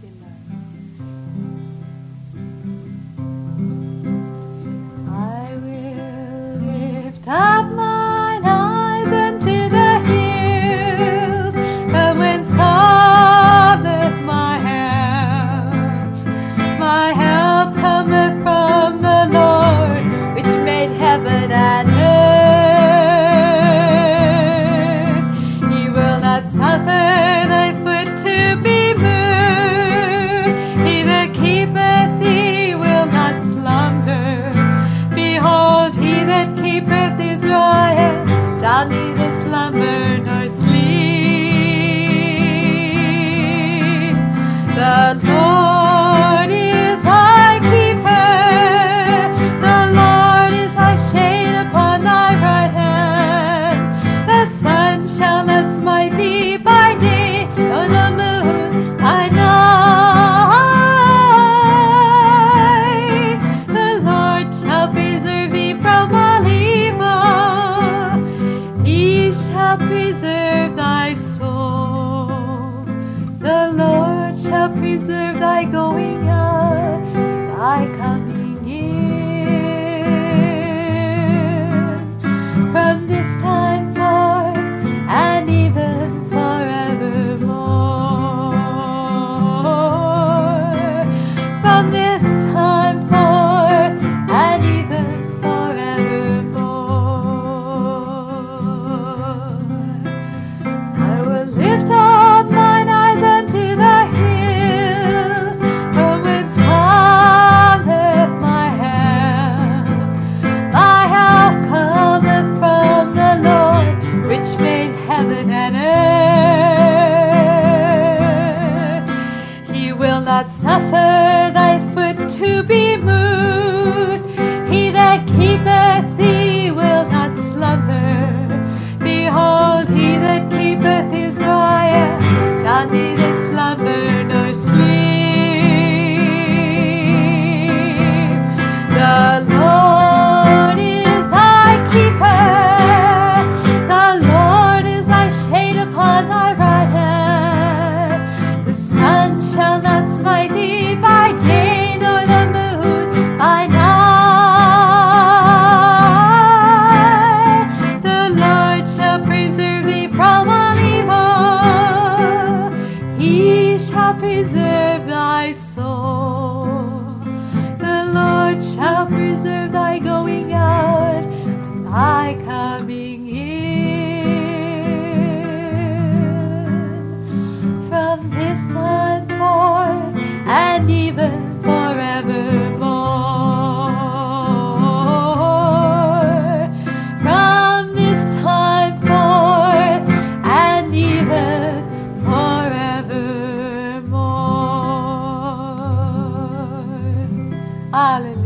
you, Lord. I will lift up mine eyes unto the hills, from whence cometh my help. My help cometh from the Lord, which made heaven and earth. He will not suffer thy foot to be moved. He that keepeth thee will not slumber. Behold, he that keepeth Israel shall neither slumber nor sleep. The Lord is thy keeper. The Lord is thy shade upon thy right hand. The sun shall not smite thee by day, nor the moon by night. The Lord shall preserve thee from all evil. He shall preserve thy soul. The Lord shall preserve thy going out, thy coming in, from this time forth and even forevermore. From this time forth and even forevermore. I will lift up mine eyes unto the hills, from whence cometh my help. My help cometh from the Lord, which made heaven and earth. He will not suffer thy foot to be moved. He that keepeth thee will not slumber. Behold, he that keepeth Israel shall neither slumber nor sleep. The Lord is thy keeper. The Lord is thy shade upon thy right hand. The sun shall not smite thee by day, nor the moon by night. The Lord shall preserve thee from all evil. He shall preserve thy soul. The Lord shall preserve thy going out, and thy coming in, from this time forth and even forevermore. From this time forth and even forevermore. Hallelujah.